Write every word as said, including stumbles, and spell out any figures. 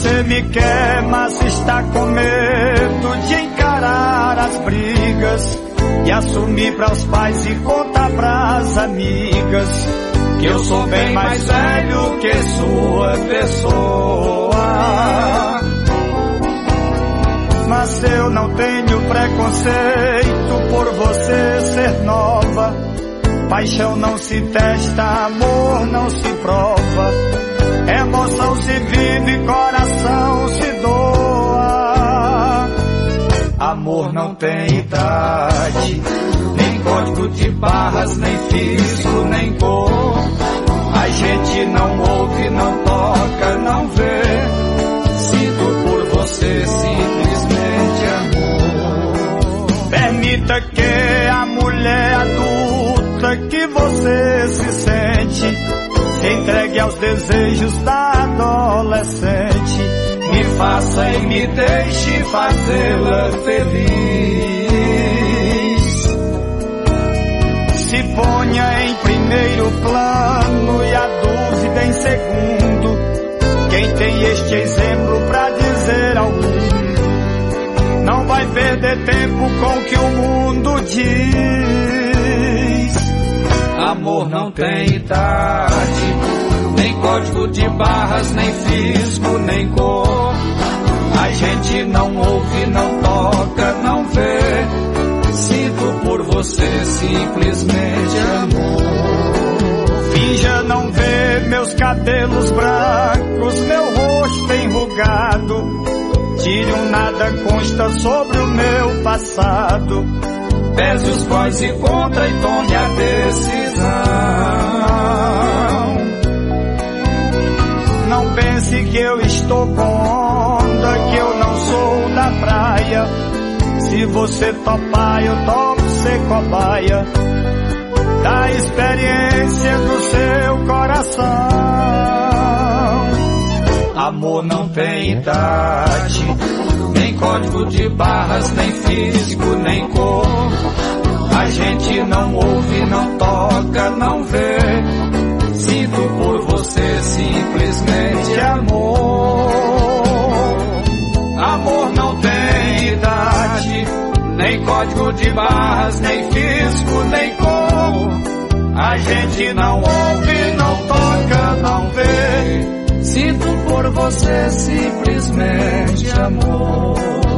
Você me quer, mas está com medo de encarar as brigas e assumir para os pais e contar pras amigas que eu sou bem mais velho que sua pessoa. Mas eu não tenho preconceito por você ser nova. Paixão não se testa, amor não se prova. Emoção se vive, coração se doa. Amor não tem idade, nem código de barras, nem físico, nem cor. A gente não ouve, não toca, não vê. Sinto por você simplesmente amor. Permita que a mulher adulta que você se sente se entregue aos desejos da adolescente. Me faça e me deixe fazê-la feliz. Se ponha em primeiro plano e a dúvida em segundo. Quem tem este exemplo pra dizer ao mundo não vai perder tempo com o que o mundo diz. Amor não tem idade, nem código de barras, nem físico, nem cor. A gente não ouve, não toca, não vê. Sinto por você simplesmente amor. Finja não ver meus cabelos brancos, meu rosto enrugado. Tire um nada consta sobre o meu passado. Pese os prós e contra e tome a decisão. Não pense que eu estou com onda, que eu não sou da praia. Se você topar, eu topo ser cobaia da experiência do seu coração. Amor não tem idade, nem código de barras, nem físico, nem cor. A gente não ouve, não toca, não vê. Sinto por você simplesmente amor. Amor não tem idade, nem código de barras, nem físico, nem cor. A gente não ouve, não toca, não vê. Sinto por você simplesmente amor.